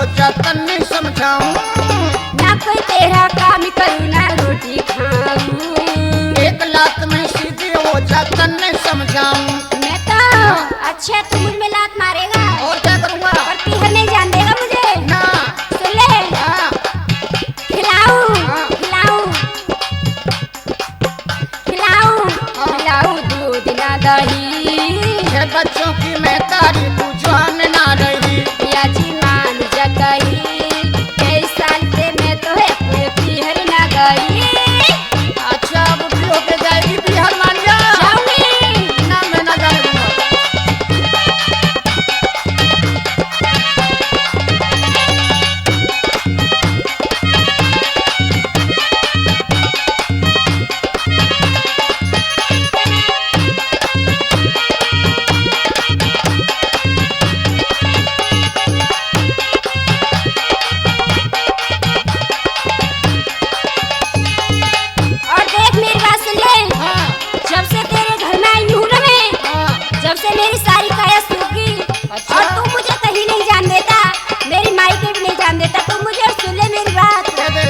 जा तन्ने समझाऊं। ना कोई तेरा काम करूँ ना रोटी खाऊं। एक लात में सीधी हो जा तन्ने समझाऊं। मैं तो अच्छा तू मुझ में लात मारेगा और क्या करूँगा? और पीहर नहीं जान देगा मुझे। ना। सुन ले हाँ। खिलाऊं हाँ। खिलाऊं खिलाऊं खिलाऊं दूध ना दही। छह बच्चों की मैं तारी तू जान ना रही। पिया जी मान जा कही कई साल से मैं तो अपने पीहर ना गई। अच्छा अब भी होके जाएगी बिहार मान जा। जाऊंगी ना मैं ना जाने दूंगा। और देख मेरी बात सुन ले। हाँ। जब से तेरे घर में आई हूँ ना मैं, हाँ। जब से मेरी सारी काया सूख गई। अच्छा। और तू मुझे कहीं नहीं जान देता, मेरी माई के भी नहीं जान देता। तू मुझे और सुन ले मेरी बात। दे दे।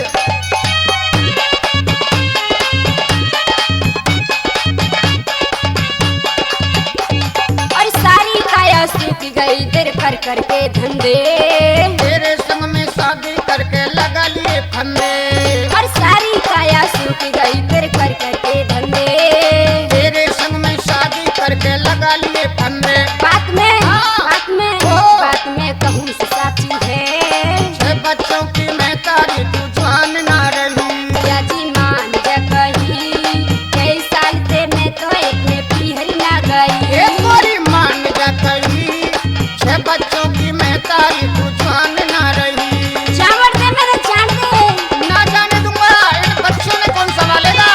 और सारी काया सूख गई तेरे कर के धंधे। तेरे संग में शादी करके लगा लिए फंदे। और सारी काया सूख गई तेरे कर के धंधे। तेरे संग में शादी करके लगा लिए फंदे। बात में हाँ। बात में कहूँ से साची है। छह बच्चों की मैं तारी तू जान ना रही। पिया जी मान जा कही कई साल से मैं तो अपने पीहर ना गई। ये गोरी मान जा कही। छह बच्चों की मैं तारी तू जान ना रही। चावल दे मेरे जान दे। ना जाने दूंगा। इन बच्चों ने कौन संभालेगा?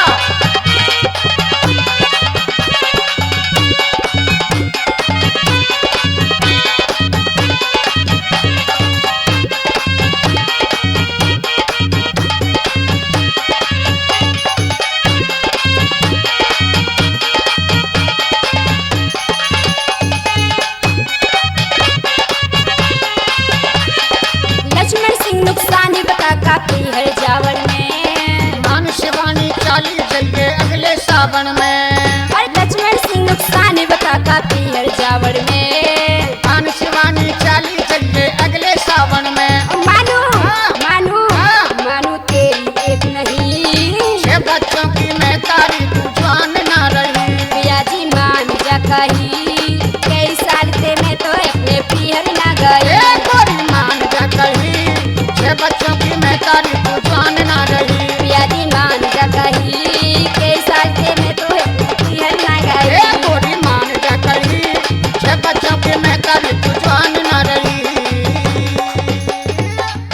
लक्ष्मण सिंह नुकसान बता का पीहर जावन में। मान शिवानी चाली जाइए अगले सावन में। और लक्ष्मण सिंह नुकसान बता का पीहर जावन में। मान शिवानी चाली जाइए अगले सावन में। और मानू हाँ। मानू हाँ। मानू तेरी एक नहीं। छह बच्चों की मैं तारी तू जान ना रही। पिया जी मान जा कही कई साल से मैं तो अपने पीहर ना ए गई। गोरी मान जा कही। छह बच्चों की मैं तारी तू जान ना रही। पिया जी मान जा कही कई साल से मैं तो पीहर ना ए गई। गोरी मान जा कही। छह बच्चों की मैं तारी